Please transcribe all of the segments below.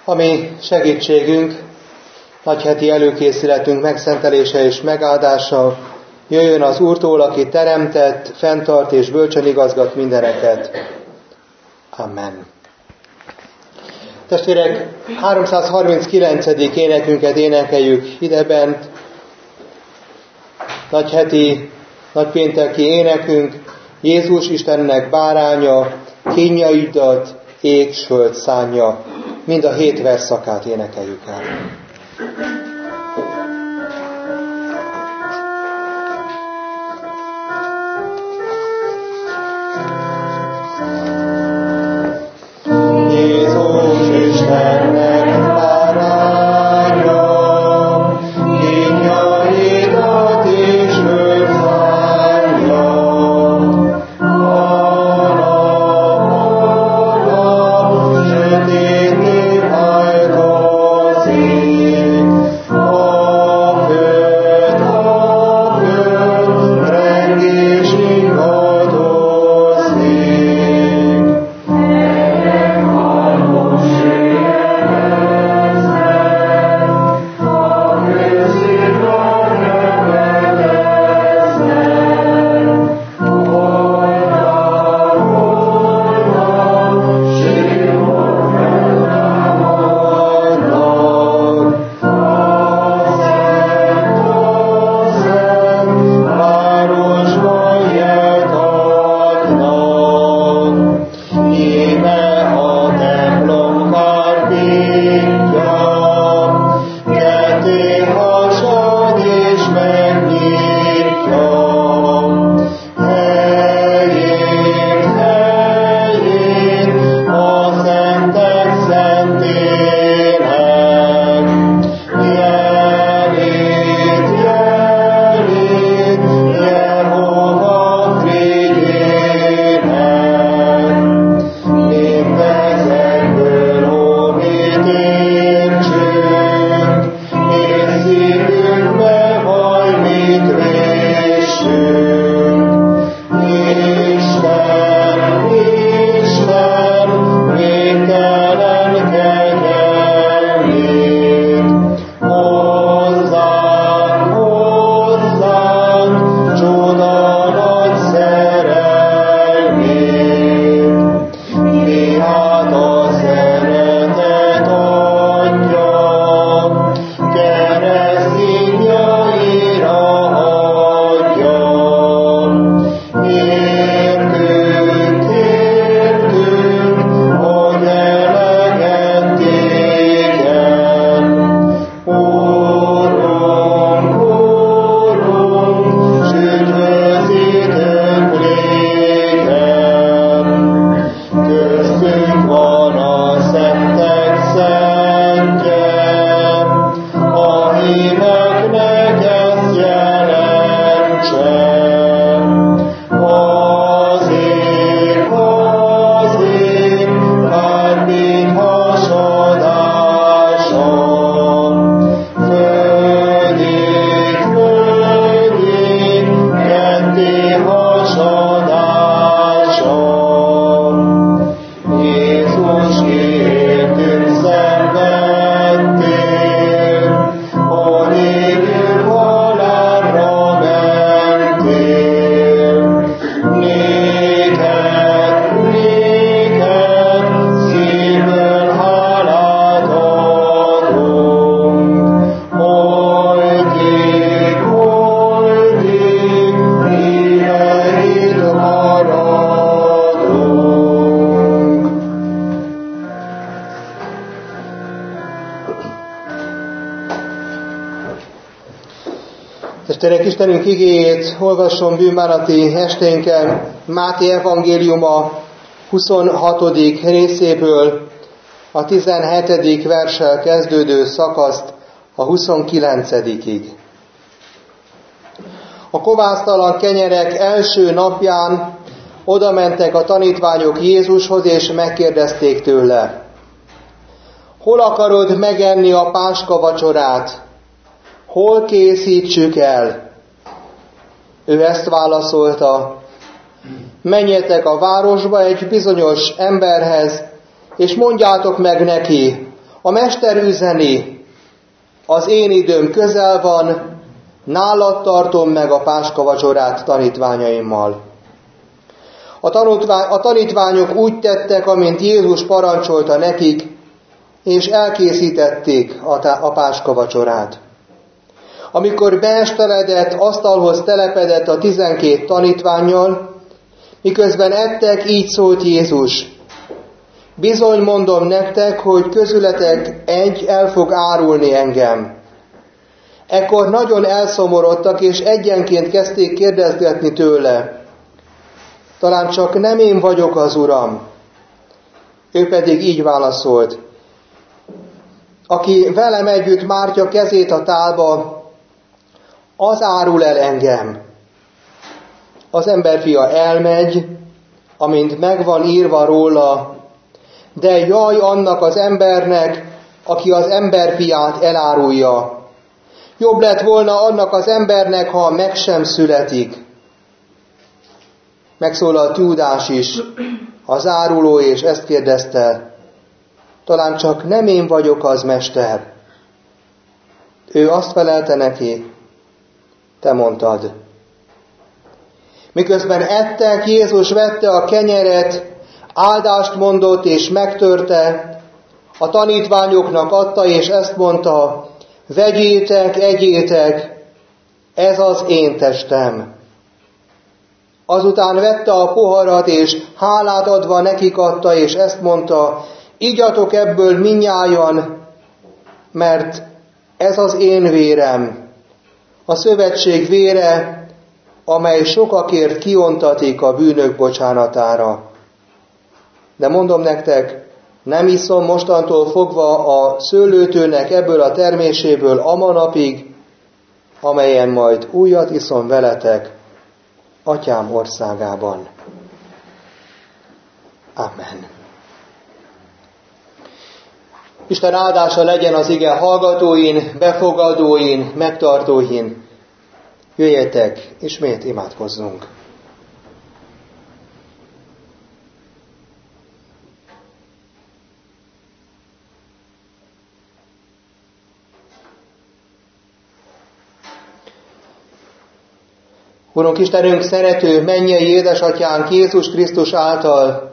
Ami segítségünk, nagyheti előkészületünk megszentelése és megáldása, jöjjön az Úrtól, aki teremtett, fenntart és bölcsen igazgat mindeneket. Amen. Testvérek, 339. énekünket énekeljük idebent. Nagyheti, nagypénteki énekünk, Jézus Istennek báránya, kínjaidat ég s föld szánja. Mind a 7 versszakát énekeljük el. Jézus Istennek báránya, kínjaidat ég s föld szánja. Testvérek, Istenünk igéjét olvasson bűnbánati esténken Máté evangéliuma 26. részéből a 17. verssel kezdődő szakaszt a 29-ig. A kovásztalan kenyerek első napján odamentek a tanítványok Jézushoz, és megkérdezték tőle: hol akarod megenni a páska vacsorát? Hol készítsük el? Ő ezt válaszolta: menjetek a városba egy bizonyos emberhez, és mondjátok meg neki, A Mester üzeni, az én időm közel van, nálad tartom meg a páskavacsorát tanítványaimmal. A tanítványok úgy tettek, amint Jézus parancsolta nekik, és elkészítették a páskavacsorát. Amikor beesteledett, asztalhoz telepedett a 12 tanítvánnyal, miközben ettek, így szólt Jézus: bizony mondom nektek, hogy közületek egy el fog árulni engem. Ekkor nagyon elszomorodtak, és egyenként kezdték kérdezgetni tőle: talán csak nem én vagyok az Uram? Ő pedig így válaszolt: aki velem együtt mártja kezét a tálba, az árul el engem. Az emberfia elmegy, amint megvan írva róla, de jaj annak az embernek, aki az emberfiát elárulja. Jobb lett volna annak az embernek, ha meg sem születik. Megszólalt Júdás is, az áruló, és ezt kérdezte: talán csak nem én vagyok az, Mester? Ő azt felelte neki: te mondtad. Miközben ettek, Jézus vette a kenyeret, áldást mondott és megtörte, a tanítványoknak adta, és ezt mondta: vegyétek, egyétek, ez az én testem. Azután vette a poharat, és hálát adva nekik adta, és ezt mondta: igyatok ebből mindnyájan, mert ez az én vérem, a szövetség vére, amely sokakért kiontatik a bűnök bocsánatára. De mondom nektek, nem iszom mostantól fogva a szőlőtőnek ebből a terméséből a napig, amelyen majd újat iszom veletek Atyám országában. Amen. Isten áldása legyen az ige hallgatóin, befogadóin, megtartóin. Jöjjetek, ismét imádkozzunk. Urunk Istenünk, szerető, mennyei édesatyánk Jézus Krisztus által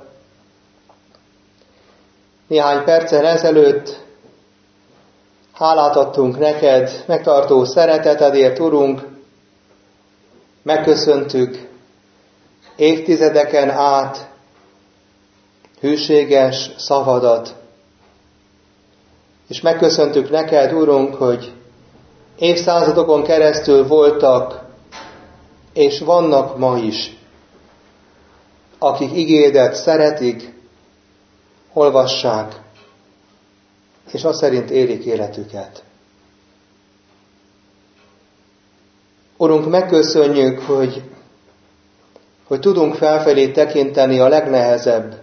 néhány perccel ezelőtt hálát adtunk neked, megtartó szeretetedért, Urunk, megköszöntük évtizedeken át hűséges szavadat, és megköszöntük neked, Urunk, hogy évszázadokon keresztül voltak, és vannak ma is, akik igédet szeretik, olvassák, és azt szerint élik életüket. Urunk, megköszönjük, hogy tudunk felfelé tekinteni a legnehezebb,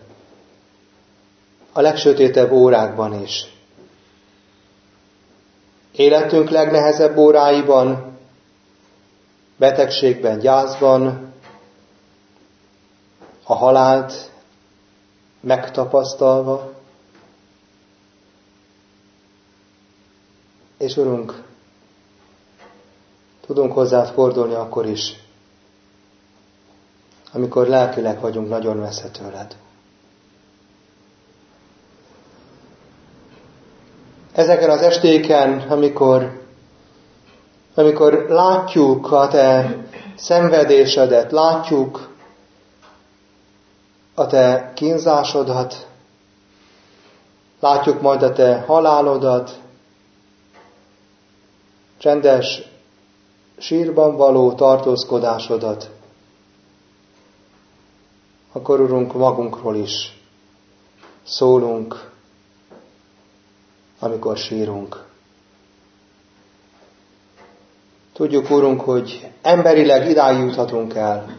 a legsötétebb órákban is. Életünk legnehezebb óráiban, betegségben, gyászban, a halált megtapasztalva. És Urunk, tudunk hozzád fordulni akkor is, amikor lelkileg vagyunk nagyon messze tőled. Ezeken az estéken, amikor látjuk a te szenvedésedet, látjuk a te kínzásodat, látjuk majd a te halálodat, csendes sírban való tartózkodásodat, akkor Urunk, magunkról is szólunk, amikor sírunk. Tudjuk, Urunk, hogy emberileg idáig juthatunk el.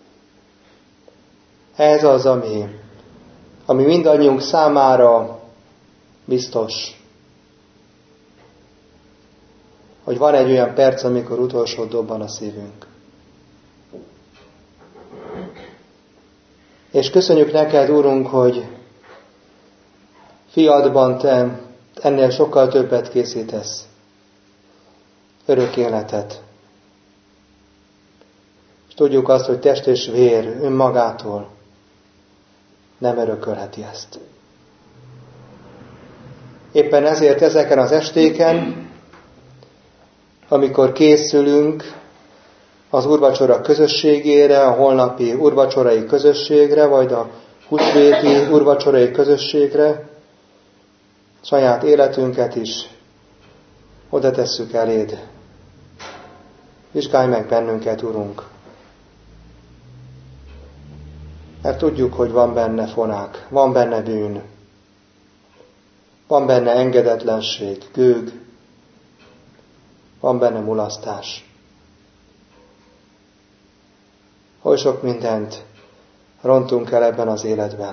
Ez az, ami mindannyiunk számára biztos, hogy van egy olyan perc, amikor utolsó dobban a szívünk. És köszönjük neked, Urunk, hogy fiadban te ennél sokkal többet készítesz. Örök életet. És tudjuk azt, hogy test és vér önmagától nem örökölheti ezt. Éppen ezért ezeken az estéken, amikor készülünk az úrvacsora közösségére, a holnapi úrvacsorai közösségre, vagy a húsvéti úrvacsorai közösségre, saját életünket is oda tesszük eléd. Vizsgálj meg bennünket, Urunk! Mert tudjuk, hogy van benne fonák, van benne bűn, van benne engedetlenség, gőg, van benne mulasztás. Oly sok mindent rontunk el ebben az életben.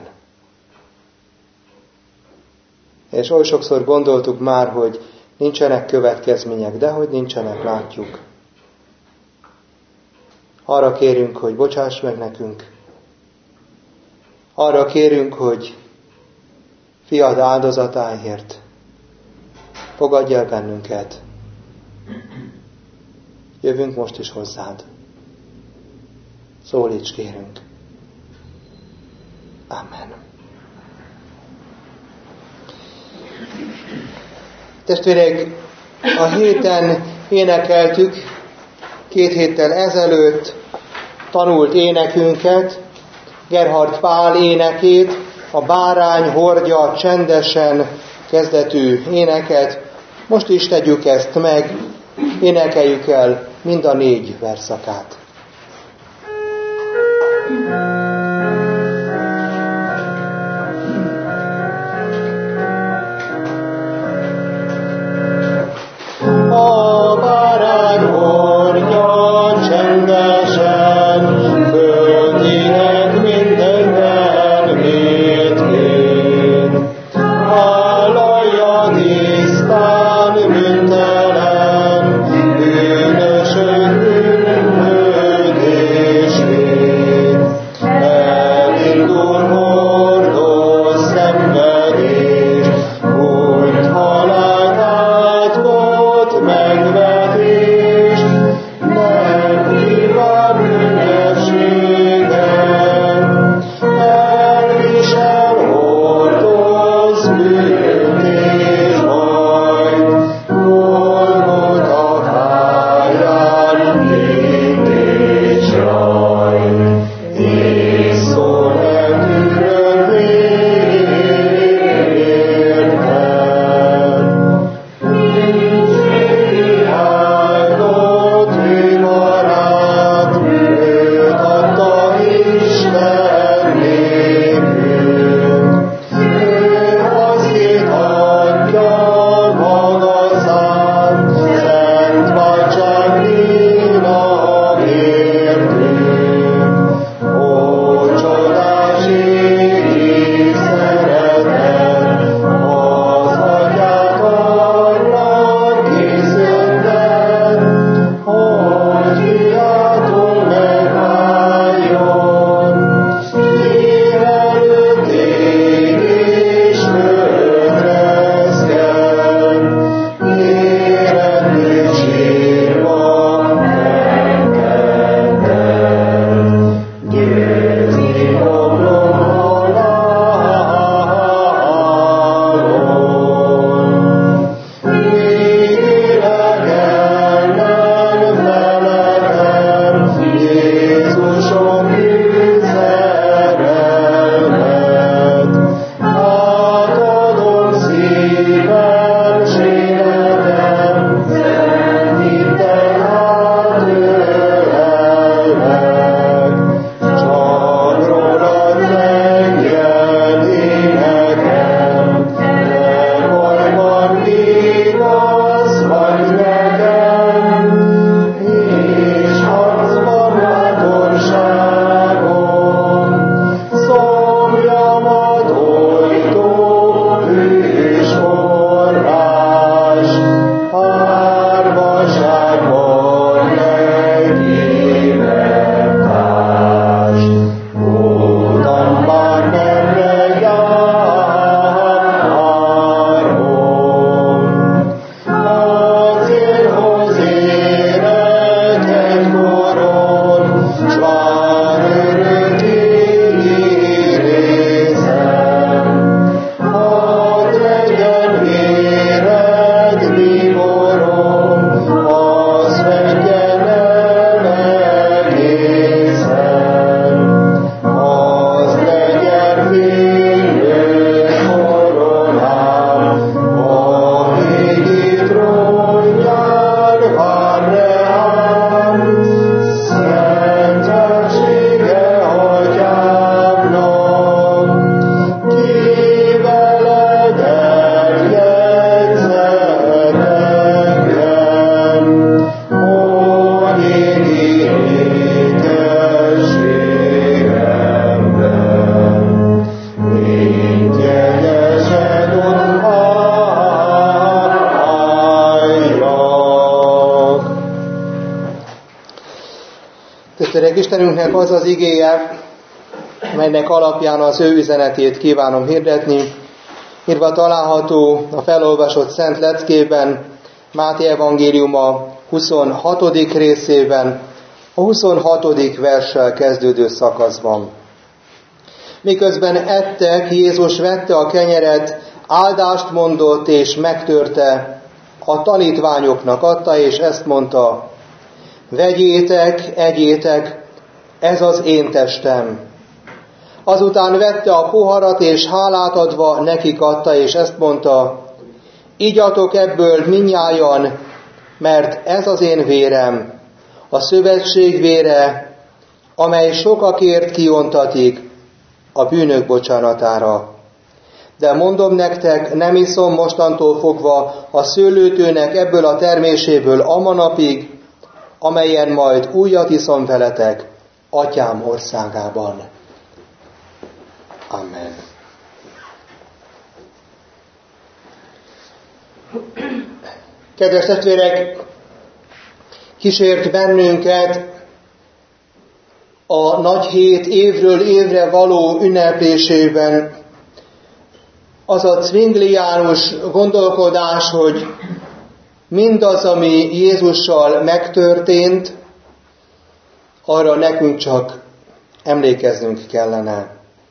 És oly sokszor gondoltuk már, hogy nincsenek következmények, de hogy nincsenek, látjuk. Arra kérünk, hogy bocsáss meg nekünk. Arra kérünk, hogy fiad áldozatáért fogadj el bennünket. Jövünk most is hozzád. Szólíts, kérünk. Amen. Testvérek, a héten énekeltük 2 héttel ezelőtt tanult énekünket, Gerhard Pál énekét, a bárány hordja csendesen kezdetű éneket. Most is tegyük ezt meg, énekeljük el mind a 4 verszakát. Bűnösök bűnös amelyet Istenünknek az az igéje, melynek alapján az ő üzenetét kívánom hirdetni. Írva található a felolvasott Szent Leckében, Máté evangéliuma 26. részében, a 26. verssel kezdődő szakaszban. Miközben ettek, Jézus vette a kenyeret, áldást mondott és megtörte, a tanítványoknak adta, és ezt mondta: vegyétek, egyétek, ez az én testem. Azután vette a poharat, és hálát adva nekik adta, és ezt mondta: igyatok ebből mindnyájan, mert ez az én vérem, a szövetség vére, amely sokakért kiontatik a bűnök bocsánatára. De mondom nektek, nem iszom mostantól fogva a szőlőtőnek ebből a terméséből a napig, amelyen majd újat iszom veletek Atyám országában. Amen. Kedves testvérek, kísért bennünket a nagy hét évről évre való ünneplésében az a zwingliánus gondolkodás, hogy mindaz, ami Jézussal megtörtént, arra nekünk csak emlékeznünk kellene.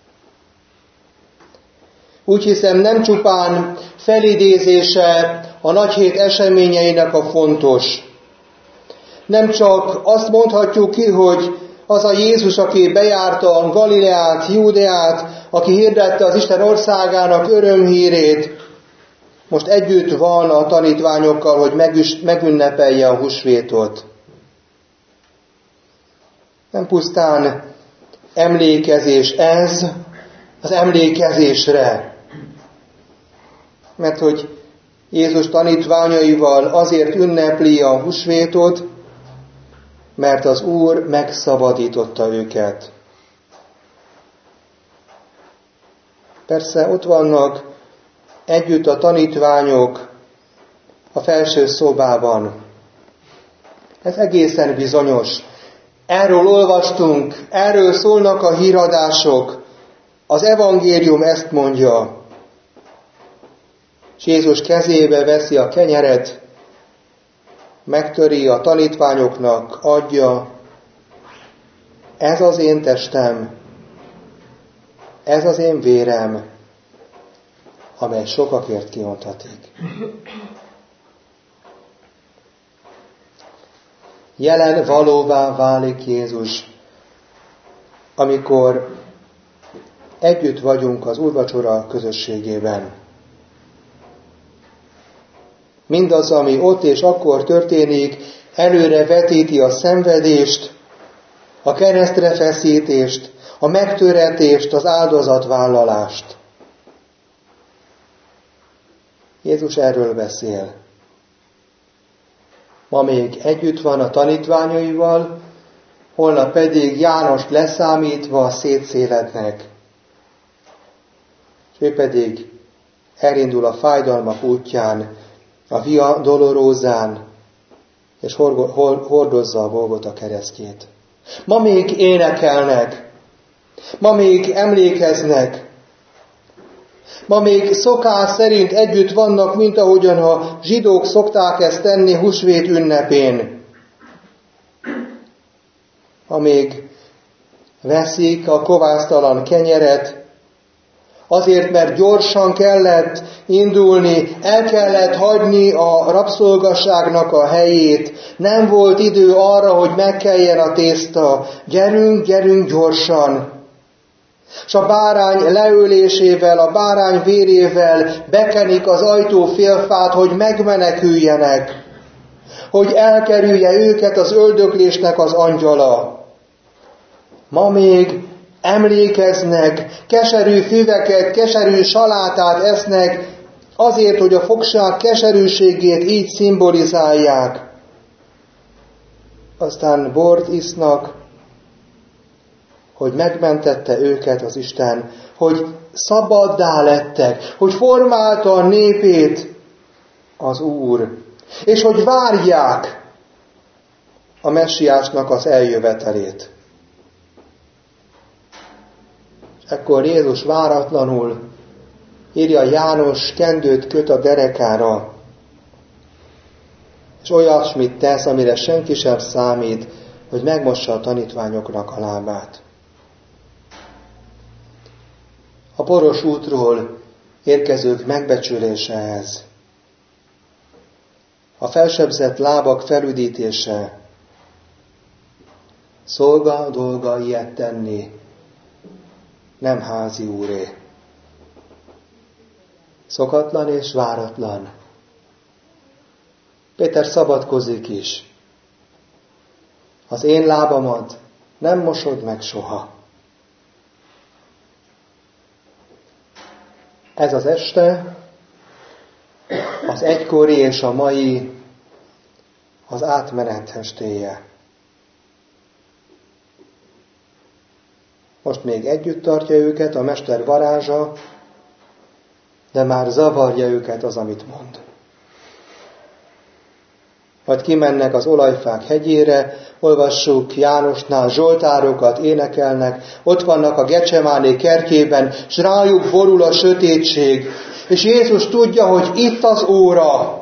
Úgy hiszem, nem csupán felidézése a nagy hét eseményeinek a fontos. Nem csak azt mondhatjuk ki, hogy az a Jézus, aki bejárta Galileát, Júdeát, aki hirdette az Isten országának örömhírét, most együtt van a tanítványokkal, hogy megünnepelje a húsvétot. Nem pusztán emlékezés ez, az emlékezésre. Mert hogy Jézus tanítványaival azért ünnepli a húsvétot, mert az Úr megszabadította őket. Persze ott vannak együtt a tanítványok a felső szobában. Ez egészen bizonyos. Erről olvastunk, erről szólnak a híradások. Az evangélium ezt mondja. És Jézus kezébe veszi a kenyeret, megtöri a tanítványoknak, adja. Ez az én testem, ez az én vérem, amely sokakért kiontatik. Jelen valóvá válik Jézus, amikor együtt vagyunk az úrvacsora közösségében. Mindaz, ami ott és akkor történik, előre vetíti a szenvedést, a keresztre feszítést, a megtöretést, az áldozatvállalást. Jézus erről beszél. Ma még együtt van a tanítványaival, holnap pedig Jánost leszámítva szétszélednek. És ő pedig elindul a fájdalmak útján, a Via Dolorózán, és hordozza a Golgota keresztjét. Ma még énekelnek, ma még emlékeznek, ma még szokás szerint együtt vannak, mint ahogyan a zsidók szokták ezt tenni húsvét ünnepén. Ma még veszik a kovásztalan kenyeret, azért, mert gyorsan kellett indulni, el kellett hagyni a rabszolgasságnak a helyét. Nem volt idő arra, hogy megkeljen a tészta. Gyerünk, gyerünk gyorsan! És a bárány leölésével, a bárány vérével bekenik az ajtófélfát, hogy megmeneküljenek, hogy elkerülje őket az öldöklésnek az angyala. Ma még emlékeznek, keserű füveket, keserű salátát esznek, azért, hogy a fogság keserűségét így szimbolizálják. Aztán bort isznak, hogy megmentette őket az Isten, hogy szabaddá lettek, hogy formálta a népét az Úr, és hogy várják a messiásnak az eljövetelét. ekkor Jézus váratlanul, írja János, kendőt köt a derekára, és olyasmit tesz, amire senki sem számít, hogy megmossa a tanítványoknak a lábát. A poros útról érkezők megbecsülése ez. A felsebzett lábak felüdítése. Szolga dolga ilyet tenni, nem házi úré. Szokatlan és váratlan. Péter szabadkozik is. Az én lábamat nem mosod meg soha. Ez az este, az egykori és a mai, az átmenet estéje. Most még együtt tartja őket a mester varázsa, de már zavarja őket az, amit mond. Majd kimennek az olajfák hegyére, olvassuk Jánosnál, zsoltárokat énekelnek, ott vannak a Gecsemáné kertjében, s rájuk borul a sötétség, és Jézus tudja, hogy itt az óra.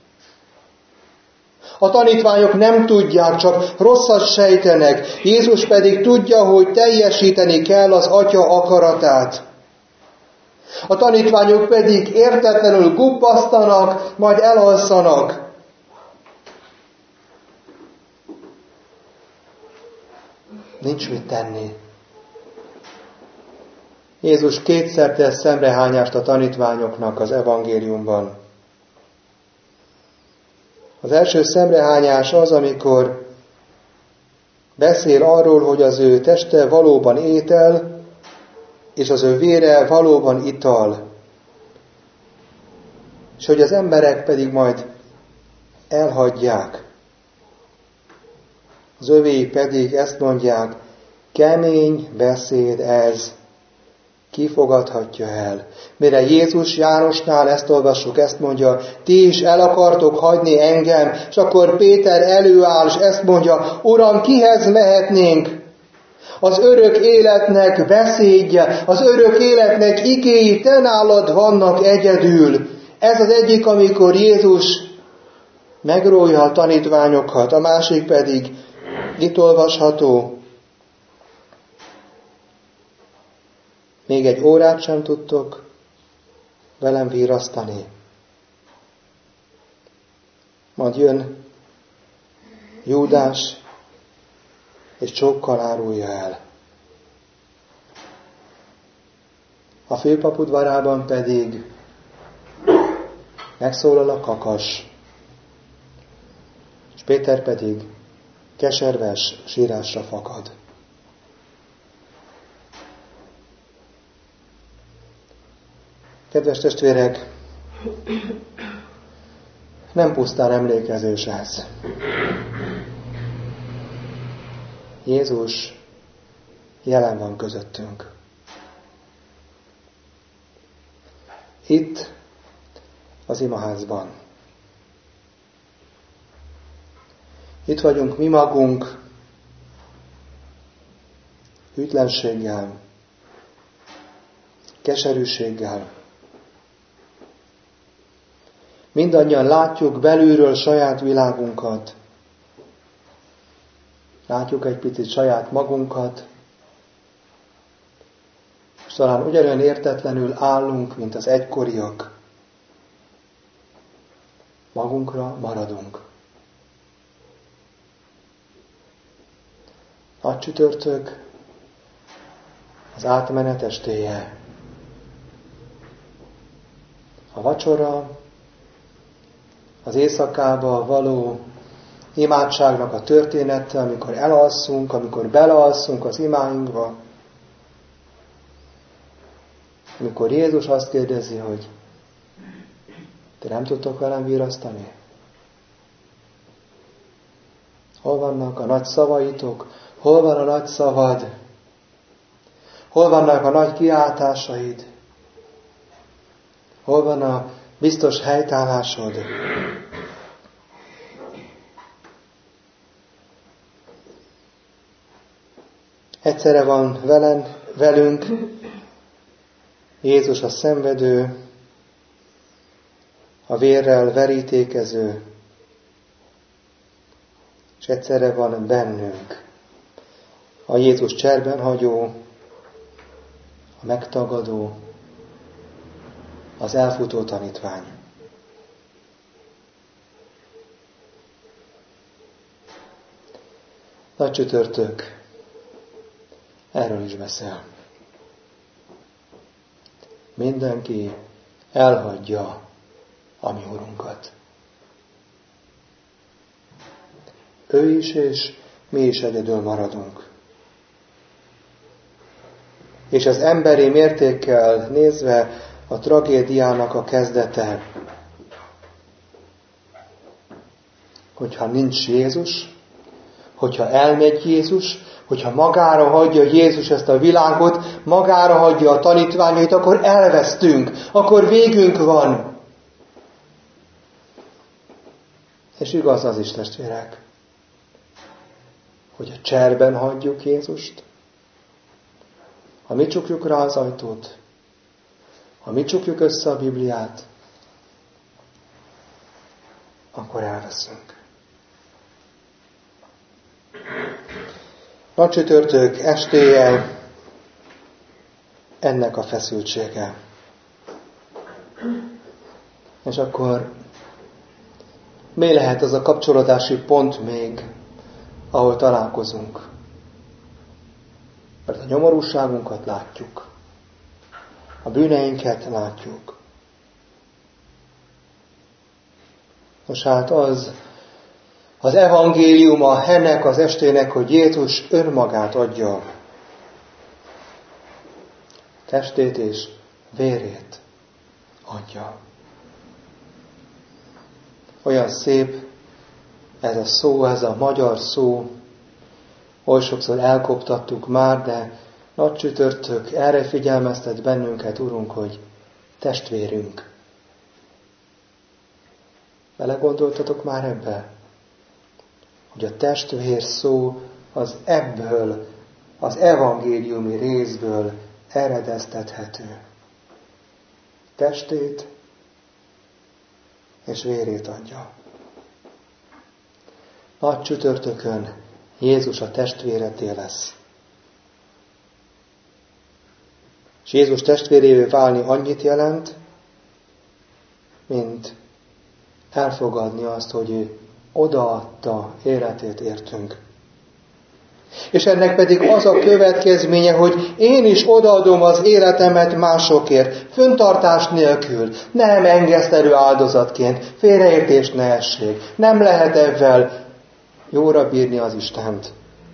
A tanítványok nem tudják, csak rosszat sejtenek, Jézus pedig tudja, hogy teljesíteni kell az Atya akaratát. A tanítványok pedig értetlenül gubbasztanak, majd elalszanak. Nincs mit tenni. Jézus kétszer tesz szemrehányást a tanítványoknak az evangéliumban. Az első szemrehányás az, amikor beszél arról, hogy az ő teste valóban étel, és az ő vére valóban ital. És hogy az emberek pedig majd elhagyják. Az övéi pedig ezt mondják, kemény beszéd ez, ki fogadhatja el. Mire Jézus Jánosnál ezt olvassuk, ezt mondja, ti is el akartok hagyni engem, és akkor Péter előáll, és ezt mondja, Uram, kihez mehetnénk? Az örök életnek beszédje, az örök életnek igéi te nálad vannak egyedül. Ez az egyik, amikor Jézus megrója a tanítványokat, a másik pedig itt olvasható. Még egy órát sem tudtok velem virasztani. Majd jön Júdás, és csókkal árulja el. A főpap udvarában pedig megszólal a kakas, és Péter pedig keserves sírásra fakad. Kedves testvérek, nem pusztán emlékezés ez. Jézus jelen van közöttünk. Itt az imaházban. Itt vagyunk mi magunk, hűtlenséggel, keserűséggel. Mindannyian látjuk belülről saját világunkat. Látjuk egy picit saját magunkat, és talán ugyanolyan értetlenül állunk, mint az egykoriak. Magunkra maradunk. Nagy csütörtök, az átmenet estéje. A vacsora, az éjszakába való imádságnak a története, amikor elalszunk, amikor belealszunk az imáinkba, amikor Jézus azt kérdezi, hogy te nem tudtok velem virasztani? Hol vannak a nagy szavaitok? Hol van a nagy szavad? Hol vannak a nagy kiáltásaid? Hol van a biztos helytállásod? Egyszerre van velünk Jézus a szenvedő, a vérrel verítékező, és egyszerre van bennünk a Jézus cserben hagyó, a megtagadó, az elfutó tanítvány. Nagy csütörtök erről is beszél. Mindenki elhagyja a mi Urunkat. Ő is, és mi is egyedül maradunk. És az emberi mértékkel nézve a tragédiának a kezdete, hogyha nincs Jézus, hogyha elmegy Jézus, hogyha magára hagyja Jézus ezt a világot, magára hagyja a tanítványait, akkor elvesztünk, akkor végünk van. És igaz az is, testvérek, hogy a cserben hagyjuk Jézust, ha mi csukjuk rá az ajtót, ha mi csukjuk össze a Bibliát, akkor elveszünk. Nagy csütörtök estéje ennek a feszültsége. És akkor mi lehet az a kapcsolódási pont még, ahol találkozunk? Mert a nyomorúságunkat látjuk. A bűneinket látjuk. Most hát az evangéliuma ennek az estének, hogy Jézus önmagát adja. Testét és vérét adja. Olyan szép ez a szó, ez a magyar szó, oly sokszor elkoptattuk már, de nagy csütörtök erre figyelmeztet bennünket, Urunk, hogy testvérünk. Belegondoltatok már ebbe? Hogy a testvér szó az ebből, az evangéliumi részből eredeztethető. Testét és vérét adja. Nagy csütörtökön Jézus a testvéreté lesz. És Jézus testvérévé válni annyit jelent, mint elfogadni azt, hogy ő odaadta életét értünk. És ennek pedig az a következménye, hogy én is odaadom az életemet másokért, fenntartás nélkül, nem engesztelő áldozatként, félreértés ne essék. Nem lehet ezzel jóra bírni az Istent,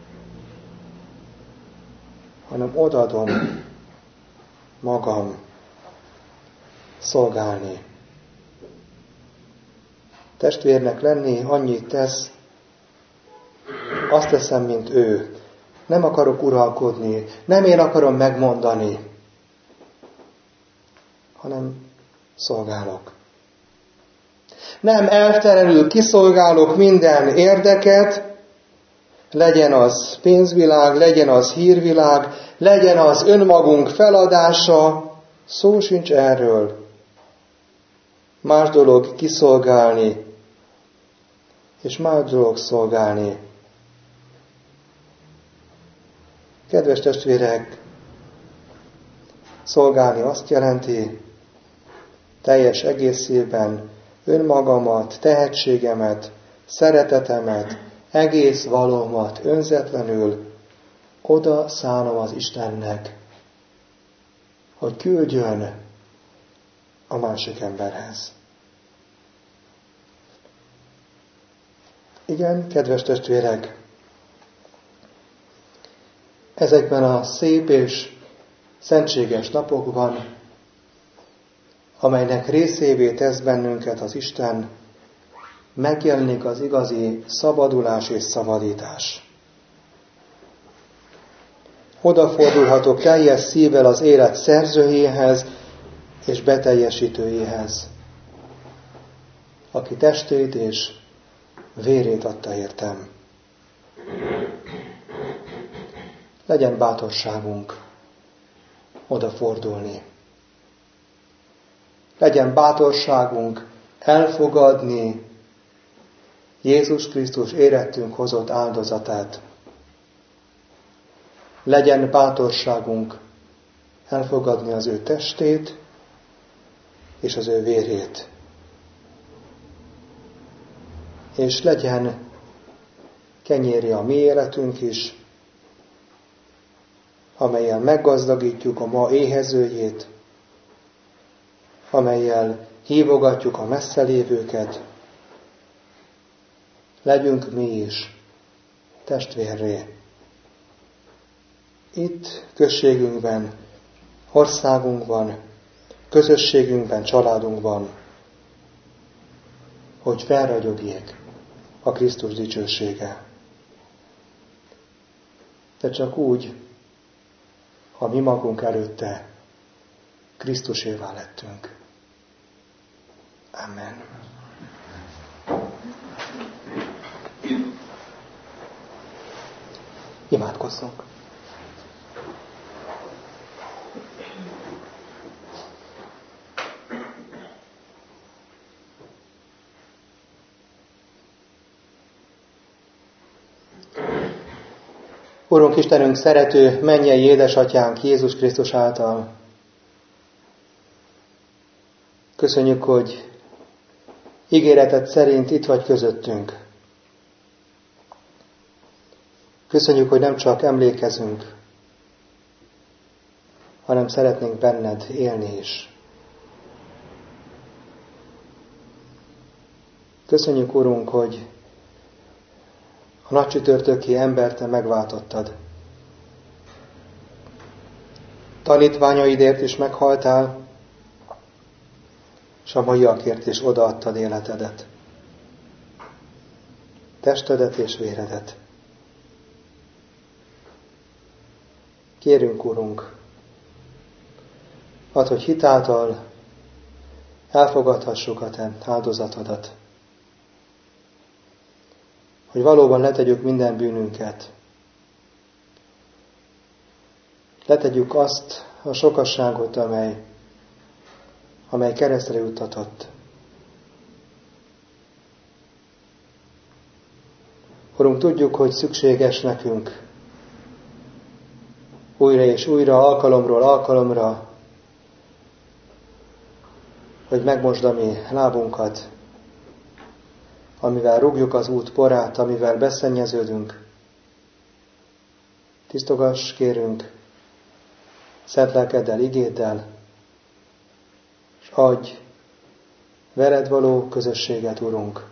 hanem odaadom magam szolgálni. Testvérnek lenni annyit tesz, azt teszem, mint ő. Nem akarok uralkodni, nem én akarom megmondani, hanem szolgálok. Nem eltelenül kiszolgálok minden érdeket, legyen az pénzvilág, legyen az hírvilág, legyen az önmagunk feladása, szó sincs erről. Más dolog kiszolgálni, és más dolog szolgálni. Kedves testvérek, szolgálni azt jelenti, teljes egészében önmagamat, tehetségemet, szeretetemet, egész valómat önzetlenül oda szánom az Istennek, hogy küldjön a másik emberhez. Igen, kedves testvérek, ezekben a szép és szentséges napokban, amelynek részévé tesz bennünket az Isten, megjelenik az igazi szabadulás és szabadítás. Odafordulhatok teljes szívvel az élet szerzőjéhez és beteljesítőjéhez, aki testét és vérét adta értem. Legyen bátorságunk odafordulni. legyen bátorságunk elfogadni Jézus Krisztus érettünk hozott áldozatát. Legyen bátorságunk elfogadni az ő testét és az ő vérét. És legyen kenyérje a mi életünk is, amellyel meggazdagítjuk a ma éhezőjét, amellyel hívogatjuk a messze lévőket, legyünk mi is testvérré. Itt községünkben, országunkban, közösségünkben, családunkban, hogy felragyogjék a Krisztus dicsősége. De csak úgy, ha mi magunk előtte Krisztusévá lettünk. Amen. Imádkozzunk. Urunk Istenünk, szerető, mennyei édesatyánk Jézus Krisztus által. Köszönjük, hogy ígéreted szerint itt vagy közöttünk. Köszönjük, hogy nem csak emlékezünk, hanem szeretnénk benned élni is. Köszönjük, Urunk, hogy a nagy csütörtöki embert te megváltottad. Tanítványaidért is meghaltál, és a maiakért is odaadtad életedet. Testedet és véredet. Kérünk, Urunk, add, hogy hitáltal elfogadhassuk a te áldozatodat. Hogy valóban letegyük minden bűnünket. Letegyük azt a sokasságot, amely keresztre juttatott. Urunk, tudjuk, hogy szükséges nekünk újra és újra, alkalomról alkalomra, hogy megmosd a mi lábunkat, amivel rúgjuk az út porát, amivel beszennyeződünk. Tisztogass, kérünk, szent lelkeddel, igéddel, és adj veled való közösséget, Urunk,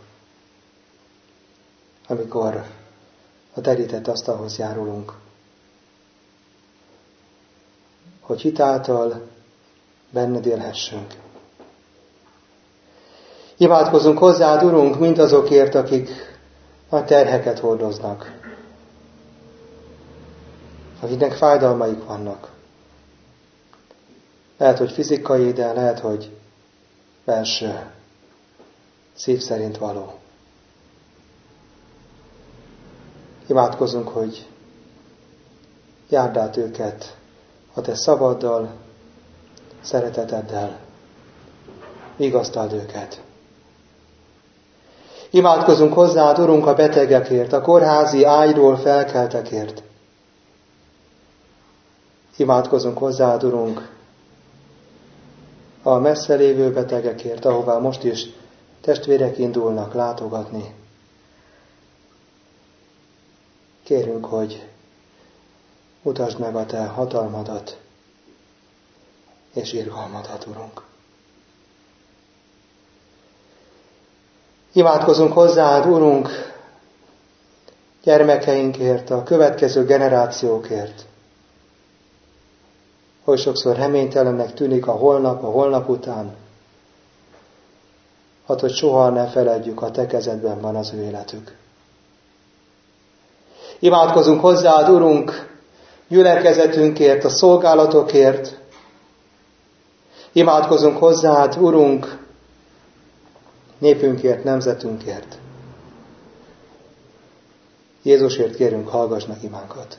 amikor a terített asztalhoz járulunk. Hogy hitáltal benned élhessünk. Imádkozunk hozzád, Urunk, mindazokért, akik nagy terheket hordoznak, akiknek fájdalmaik vannak. Lehet, hogy fizikai, de lehet, hogy belső, szív szerint való. Imádkozunk, hogy járd át őket a te szavaddal, szereteteddel, vigasztald őket. Imádkozunk hozzád, Urunk, a betegekért, a kórházi ágyról felkeltekért. Imádkozunk hozzád, Urunk, a messze lévő betegekért, ahová most is testvérek indulnak látogatni. Kérünk, hogy mutasd meg a te hatalmadat és irgalmadat, Urunk. Imádkozunk hozzád, Urunk, gyermekeinkért, a következő generációkért. Hogy sokszor reménytelennek tűnik a holnap után. Hát, hogy soha ne feledjük, a te kezedben van az ő életük. Imádkozunk hozzád, Urunk, gyülekezetünkért, a szolgálatokért. Imádkozunk hozzád, Urunk, népünkért, nemzetünkért. Jézusért kérünk, hallgass meg imánkat.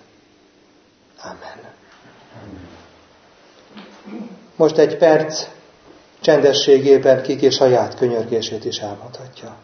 Amen. Most egy perc csendességében kiki saját könyörgését is elmondhatja.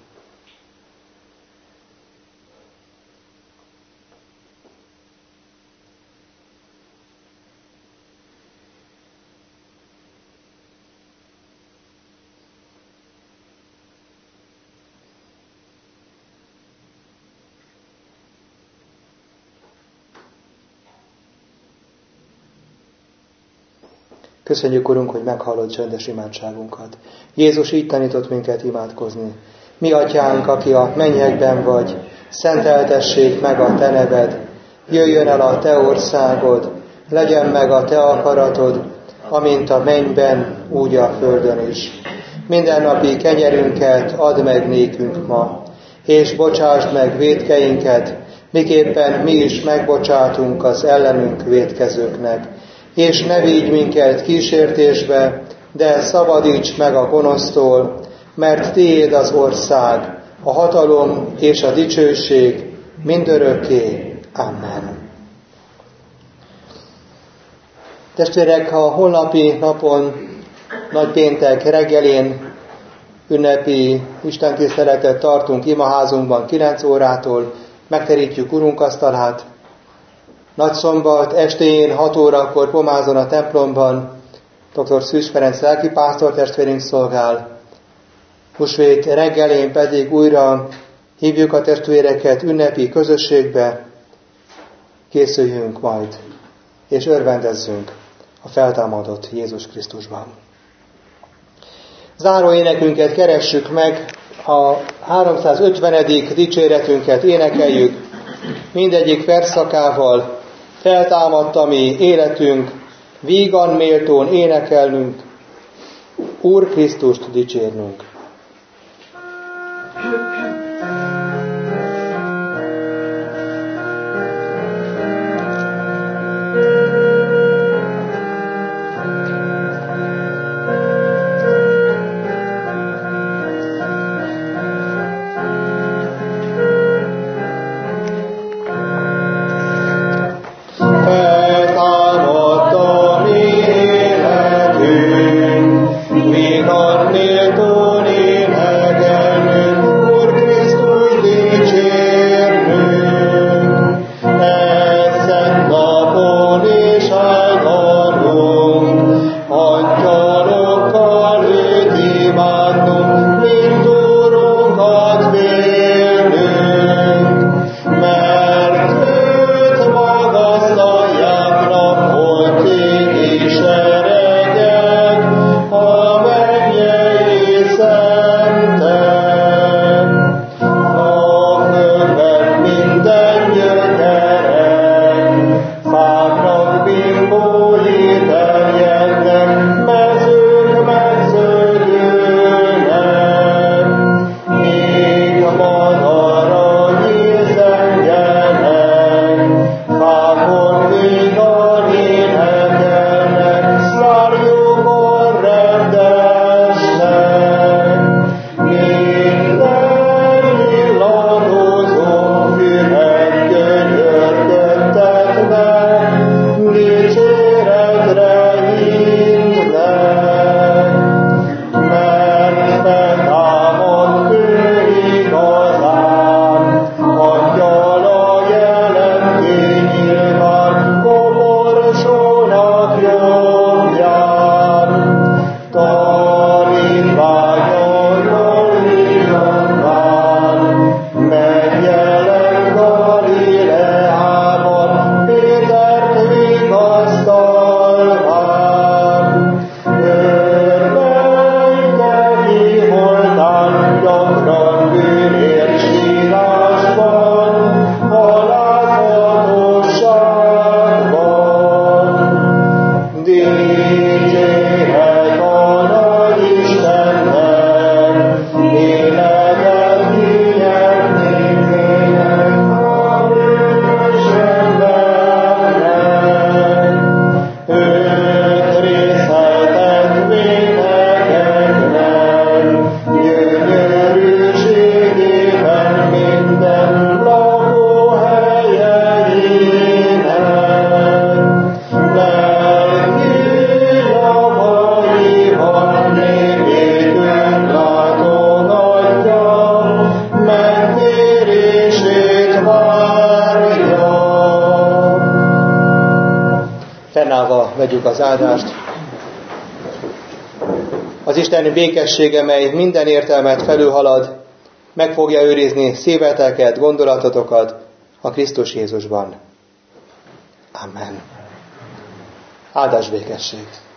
Köszönjük, Urunk, hogy meghallod csöndes imádságunkat. Jézus így tanított minket imádkozni. Mi, Atyánk, aki a mennyekben vagy, szenteltessék meg a Te neved, jöjjön el a Te országod, legyen meg a Te akaratod, amint a mennyben, úgy a földön is. Mindennapi kenyerünket add meg nékünk ma, és bocsásd meg vétkeinket, miképpen mi is megbocsátunk az ellenünk vétkezőknek. És ne vigy minket kísértésbe, de szabadíts meg a gonosztól, mert Tiéd az ország, a hatalom és a dicsőség mindörökké. Amen. Testvérek, a holnapi napon, nagypéntek reggelén ünnepi istentiszteletet tartunk imaházunkban 9 órától, megterítjük Urunk asztalát. Nagyszombat estén 6 órakor pomázon a templomban dr. Szűz Ferenc lelkipásztor testvérünk szolgál. Húsvét reggelén pedig újra hívjuk a testvéreket ünnepi közösségbe, készüljünk majd, és örvendezzünk a feltámadott Jézus Krisztusban. Záró énekünket keressük meg, a 350. dicséretünket énekeljük, mindegyik versszakával. Feltámadt a mi életünk, vígan méltón énekelnünk, Úr Krisztust dicsérnünk. Méltón imádkozva vegyük az áldást. Az Isten békessége, mely minden értelmet felülhalad, meg fogja őrizni szíveteket, gondolatotokat a Krisztus Jézusban. Amen. Áldás békesség!